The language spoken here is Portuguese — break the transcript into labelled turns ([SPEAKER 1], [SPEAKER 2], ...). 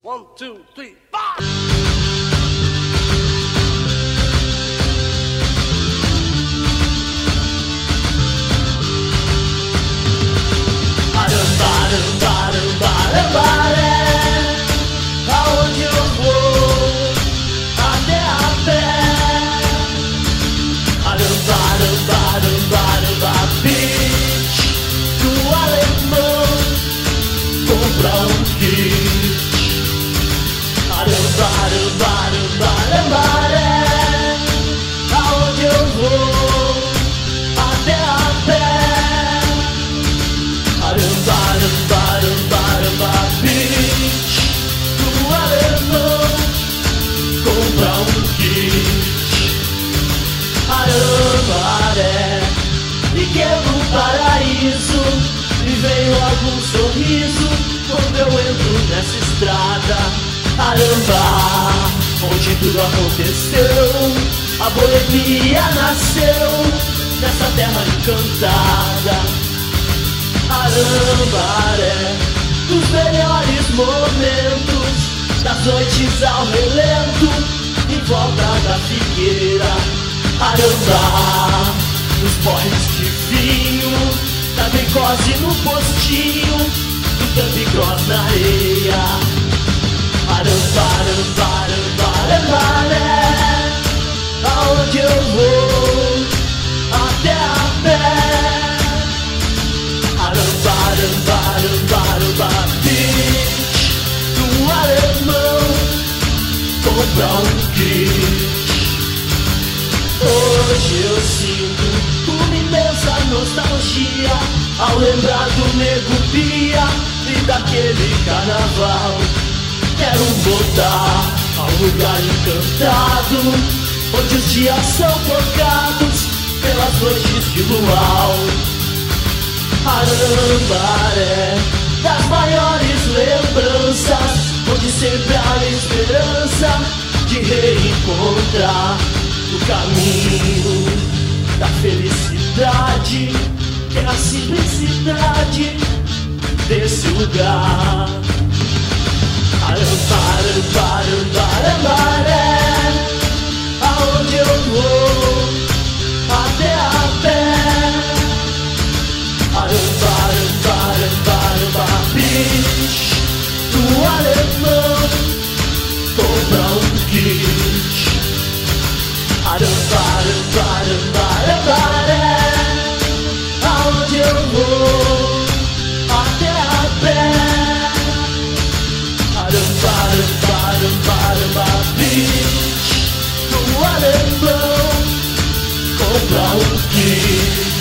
[SPEAKER 1] 1, 2, 3, 4.
[SPEAKER 2] Aonde eu vou, até a pé. Beach do alemão, compra kit. Aonde eu vou, até a pé. Beach do alemão, compra kit. Arambaré, pequeno paraíso, me veio algum sorriso quando eu entro nessa estrada. Arambá, onde tudo aconteceu, a boemia nasceu nessa terra encantada. Arambaré, dos melhores momentos, das noites ao relento, em volta da figueira. Arambá, nos porres de vinho, da glicose no postinho, do Campicross na areia. Arambaré, aonde eu vou, até a pé. Beach do alemão, compra kit. Hoje eu sinto uma imensa nostalgia ao lembrar do Nego Pia e daquele carnaval. Quero voltar ao lugar encantado, onde os dias são tocados pelas noites de luau. Arambaré, das maiores lembranças, onde sempre há esperança de reencontrar o caminho da felicidade, que é a simplicidade desse lugar. Arambaré, aonde eu vou, até a pé. Beach do alemão, compra kit. Arambaré, aonde eu vou, até a pé. Beach do alemão, compra kit.